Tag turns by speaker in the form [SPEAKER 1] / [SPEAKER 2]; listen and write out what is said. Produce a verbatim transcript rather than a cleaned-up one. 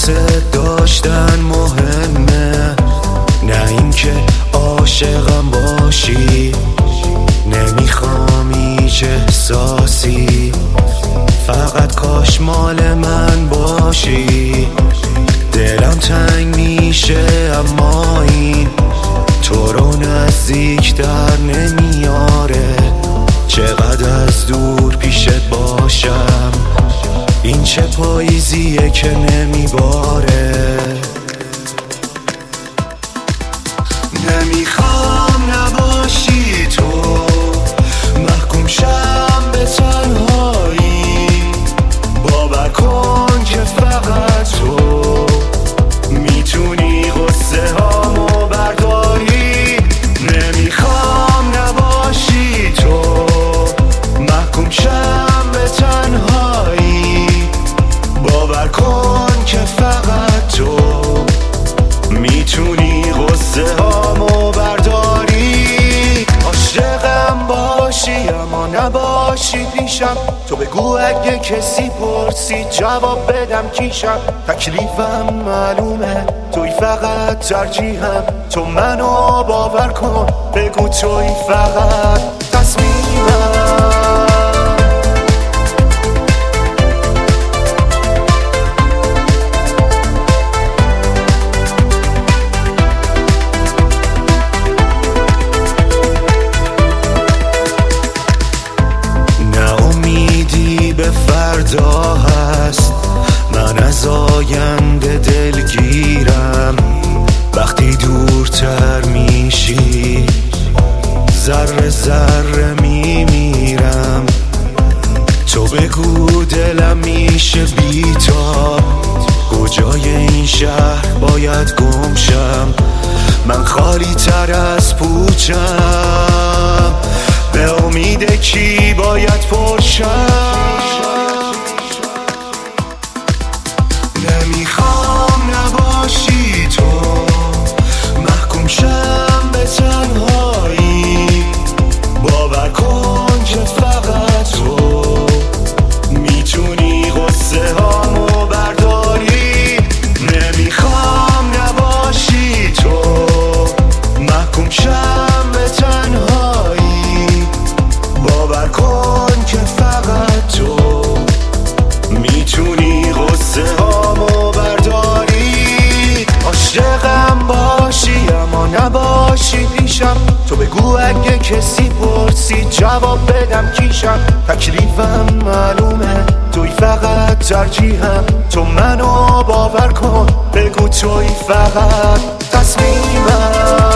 [SPEAKER 1] دوست داشتن مهمه، نه اینکه عاشقم باشی. نمیخوام هیچ احساسی، فقط کاش مال من باشی. دلم تنگ میشه اما این تو رو نزدیک در نمیاره. چقدر از دور پیشت باشم، این چه پاییزیه که نمیباره. نمیخوام نباشی تو، محکوم شم به تنهایی. باور کن که فقط تو میتونی غصه هامو برداری. نمیخوام نباشی تو، محکوم شم به تنهایی. باور کن که فقط تو میتونی غصه هامو برداری. عاشقم باشی اما نباشی پیشم. تو بگو اگه کسی پرسی جواب بدم کیشم. تکلیفم معلومه، توی فقط ترجیحم. تو منو باور کن، بگو توی فقط تصمیمم. فردا هست، من از آینده دلگیرم. وقتی دورتر میشی ذره ذره میمیرم. تو بگو دلم میشه بی‌تاب، کجای این شهر باید گم شم. من خالی تر از پوچم، به امید کی باید پرشم. نمیخوام نباشی تو، محکوم شم به تنهایی. باور کن که فقط تو میتونی غصه هامو برداری. نمیخوام نباشی تو، محکوم شم به تنهایی. باور کن که فقط تو میتونی غصه هامو برداری. عاشقم باشی اما نباشی پیشم. تو بگو اگه کسی پرسی جواب بدم کیشم. تکلیفم معلومه، توی فقط ترجیحم. تو منو باور کن، بگو توی فقط تصمیمم.